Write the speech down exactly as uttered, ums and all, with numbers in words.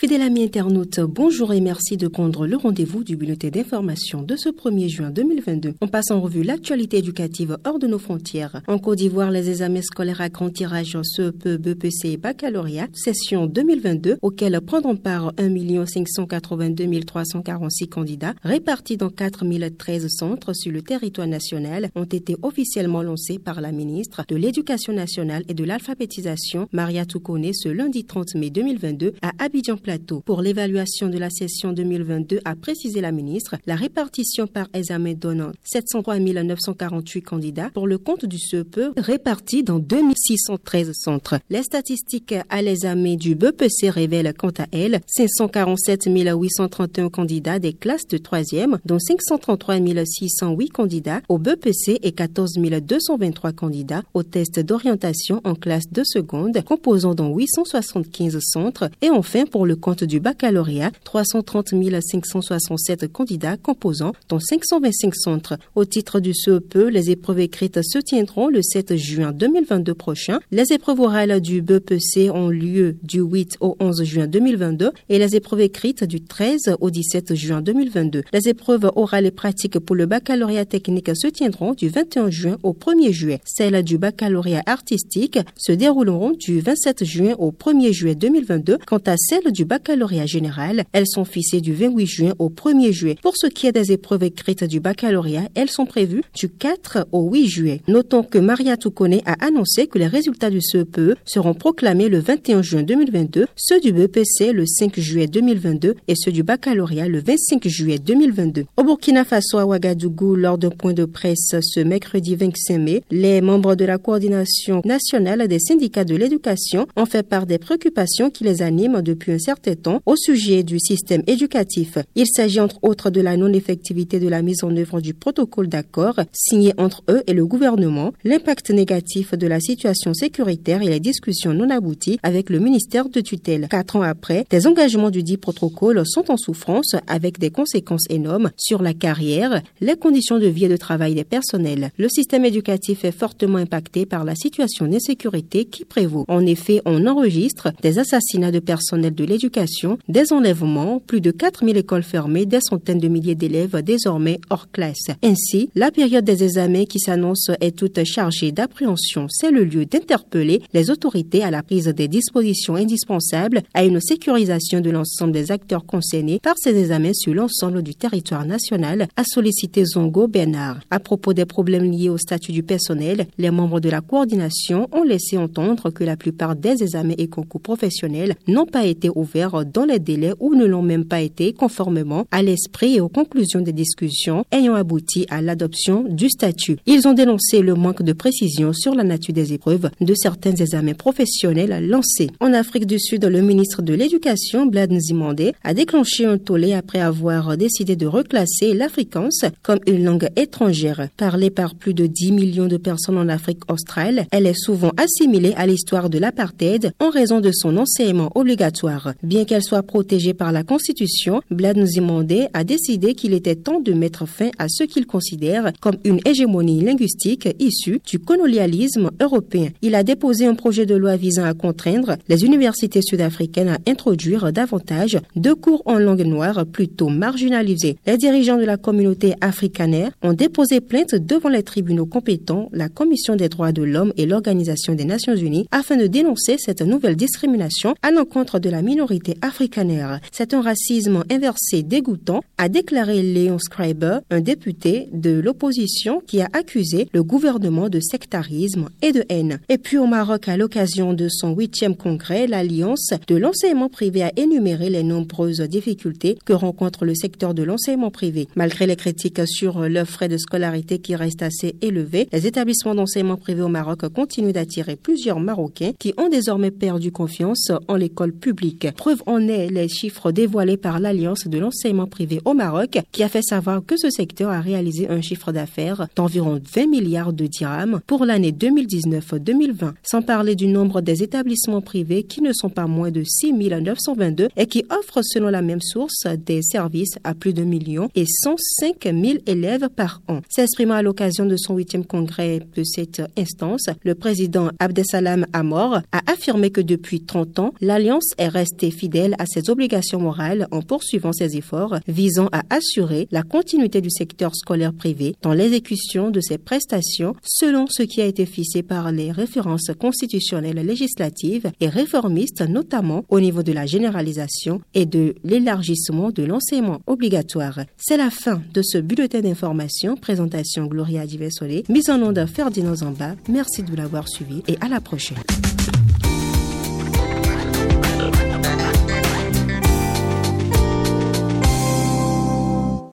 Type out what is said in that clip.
Fidèles amis internautes, bonjour et merci de prendre le rendez-vous du bulletin d'information de ce premier juin deux mille vingt-deux. On passe en revue l'actualité éducative hors de nos frontières. En Côte d'Ivoire, les examens scolaires à grand tirage C E P, B P C et baccalauréat, session deux mille vingt-deux, auxquels prendront part un million cinq cent quatre-vingt-deux mille trois cent quarante-six candidats, répartis dans quatre mille treize centres sur le territoire national, ont été officiellement lancés par la ministre de l'Éducation nationale et de l'alphabétisation, Mariatou Koné, ce lundi trente mai deux mille vingt-deux à Abidjan Plateau. Pour l'évaluation de la session deux mille vingt-deux, a précisé la ministre, la répartition par examen donne sept cent trois mille neuf cent quarante-huit candidats pour le compte du C E P répartis dans deux mille six cent treize centres. Les statistiques à l'examen du B P C révèlent quant à elles cinq cent quarante-sept mille huit cent trente et un candidats des classes de troisième, dont cinq cent trente-trois mille six cent huit candidats au B P C et quatorze mille deux cent vingt-trois candidats au test d'orientation en classe de seconde, composant dans huit cent soixante-quinze centres. Et enfin, pour le compte du baccalauréat, trois cent trente mille cinq cent soixante-sept candidats composant dans cinq cent vingt-cinq centres. Au titre du C E P, les épreuves écrites se tiendront le sept juin deux mille vingt-deux prochain. Les épreuves orales du B P C ont lieu du huit au onze juin deux mille vingt-deux et les épreuves écrites du treize au dix-sept juin deux mille vingt-deux. Les épreuves orales et pratiques pour le baccalauréat technique se tiendront du vingt et un juin au premier juillet. Celles du baccalauréat artistique se dérouleront du vingt-sept juin au premier juillet deux mille vingt-deux. Quant à celles du baccalauréat général, elles sont fixées du vingt-huit juin au premier juillet. Pour ce qui est des épreuves écrites du baccalauréat, elles sont prévues du quatre au huit juillet. Notons que Mariatou Koné a annoncé que les résultats du C E P E seront proclamés le vingt et un juin deux mille vingt-deux, ceux du B P C le cinq juillet deux mille vingt-deux et ceux du baccalauréat le vingt-cinq juillet deux mille vingt-deux. Au Burkina Faso, à Ouagadougou, lors d'un point de presse ce mercredi vingt-cinq mai, les membres de la coordination nationale des syndicats de l'éducation ont fait part des préoccupations qui les animent depuis un certain temps au sujet du système éducatif. Il s'agit entre autres de la non-effectivité de la mise en œuvre du protocole d'accord signé entre eux et le gouvernement, l'impact négatif de la situation sécuritaire et les discussions non abouties avec le ministère de tutelle. Quatre ans après, des engagements du dit protocole sont en souffrance avec des conséquences énormes sur la carrière, les conditions de vie et de travail des personnels. Le système éducatif est fortement impacté par la situation d'insécurité qui prévaut. En effet, on enregistre des assassinats de personnel de l'éducation, des enlèvements, plus de quatre mille écoles fermées, des centaines de milliers d'élèves désormais hors classe. Ainsi, la période des examens qui s'annonce est toute chargée d'appréhension. C'est le lieu d'interpeller les autorités à la prise des dispositions indispensables à une sécurisation de l'ensemble des acteurs concernés par ces examens sur l'ensemble du territoire national, a sollicité Zongo Bernard. À propos des problèmes liés au statut du personnel, les membres de la coordination ont laissé entendre que la plupart des examens et concours professionnels n'ont pas été ouverts dans les délais ou ne l'ont même pas été conformément à l'esprit et aux conclusions des discussions ayant abouti à l'adoption du statut. Ils ont dénoncé le manque de précision sur la nature des épreuves de certains examens professionnels lancés. En Afrique du Sud, le ministre de l'Éducation, Blad Nzimande, a déclenché un tollé après avoir décidé de reclasser l'afrikaans comme une langue étrangère. Parlée par plus de dix millions de personnes en Afrique australe, elle est souvent assimilée à l'histoire de l'apartheid en raison de son enseignement obligatoire. Bien qu'elle soit protégée par la Constitution, Blad Nzimande a décidé qu'il était temps de mettre fin à ce qu'il considère comme une hégémonie linguistique issue du colonialisme européen. Il a déposé un projet de loi visant à contraindre les universités sud-africaines à introduire davantage de cours en langue noire plutôt marginalisés. Les dirigeants de la communauté afrikaner ont déposé plainte devant les tribunaux compétents, la Commission des droits de l'homme et l'Organisation des Nations Unies afin de dénoncer cette nouvelle discrimination à l'encontre de la minorité afrikaner. C'est un racisme inversé dégoûtant, a déclaré Léon Schreiber, un député de l'opposition qui a accusé le gouvernement de sectarisme et de haine. Et puis au Maroc, à l'occasion de son huitième congrès, l'Alliance de l'enseignement privé a énuméré les nombreuses difficultés que rencontre le secteur de l'enseignement privé. Malgré les critiques sur leurs frais de scolarité qui restent assez élevés, les établissements d'enseignement privé au Maroc continuent d'attirer plusieurs Marocains qui ont désormais perdu confiance en l'école publique. Preuve en est les chiffres dévoilés par l'Alliance de l'enseignement privé au Maroc qui a fait savoir que ce secteur a réalisé un chiffre d'affaires d'environ vingt milliards de dirhams pour l'année deux mille dix-neuf deux mille vingt. Sans parler du nombre des établissements privés qui ne sont pas moins de six mille neuf cent vingt-deux et qui offrent selon la même source des services à plus d'un million et cent cinq mille élèves par an. S'exprimant à l'occasion de son huitième congrès de cette instance, le président Abdesalam Amor a affirmé que depuis trente ans, l'Alliance est restée fidèle à ses obligations morales en poursuivant ses efforts visant à assurer la continuité du secteur scolaire privé dans l'exécution de ses prestations selon ce qui a été fixé par les références constitutionnelles, législatives et réformistes, notamment au niveau de la généralisation et de l'élargissement de l'enseignement obligatoire. C'est la fin de ce bulletin d'information. Présentation Gloria Diversolé, mise en onde Ferdinand Zamba. Merci de l'avoir suivi et à la prochaine.